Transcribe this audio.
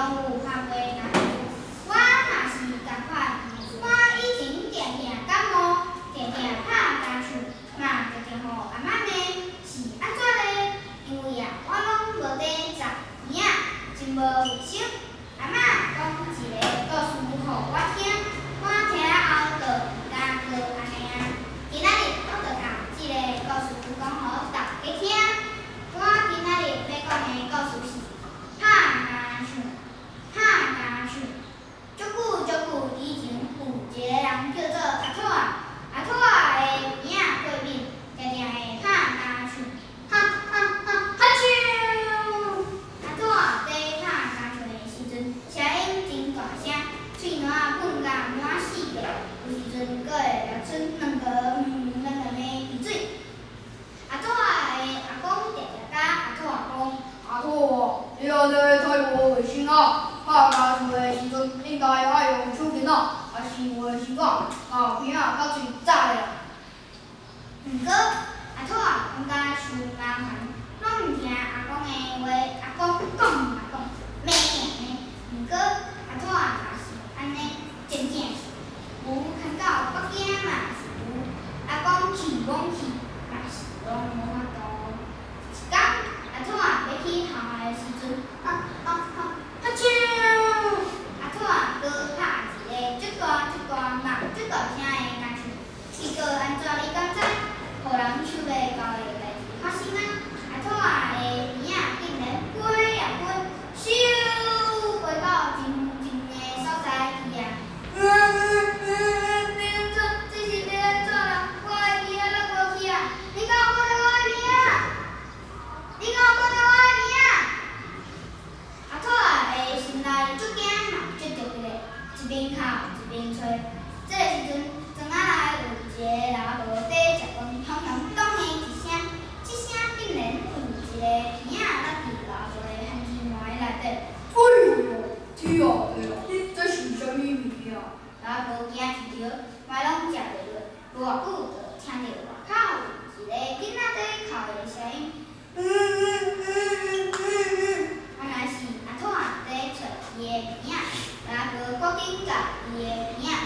动物还袂难处。我若是共款，我以前定定感冒，定定拍家手，嘛定定互阿妈骂，是安怎呢？因为我拢无伫食耳仔，真无卫生。阿嬷讲一个故事互我听，我听了后就毋敢搁安尼啊。今仔日我就甲即个故事讲互大家听。我今仔日要讲的故事是拍家手。拍家手，足久以前有一个人叫做阿土仔。阿土仔的名仔过敏，定定会拍家手。哈啾！阿土仔在拍家手的时阵，声音真大声，喙烂喷甲满四个，有时阵阁会流出两个鼻水。阿土仔的阿公定定甲阿土仔讲：阿土仔，你安尼太无卫生啊！拍家手的时阵，应该爱用手巾啊，还是用卫生纸，把鼻仔甲嘴扎咧。毋过阿土仔感觉伤麻烦，拢毋听阿公的话，阿公讲嘛讲，骂硬。毋过阿土仔也是安尼，静静是有，牵到北京嘛是有，阿公去讲去，嘛是拢无法度。一天，阿土仔要去校外的时阵，哈啾！阿土仔搁拍一个足大嘛足大声的家手，伊搁安怎你敢知？互人想袂到的代志发生啊！阿土仔的鼻仔竟然飞啊飞，咻飞到真的所在去啊！要安怎？这是要安怎啦？我的鼻仔哪无去啊？你敢有看到我的鼻仔？你敢有看到我的鼻仔？阿土仔的心内足惊嘛足着急的，一边哭一边找。这个时阵，庄仔内有一个老婆在食饭，轰隆咚的一声，这声竟然有一个鼻仔落伫老婆的番薯糜内底。哎呦，天啊地啊，这是啥物物件？老婆惊一跳，糜拢食袂落，无偌久就听到外口有一个囡仔在哭的声音。原来是阿土仔在找伊的鼻仔，老婆赶紧甲伊的鼻仔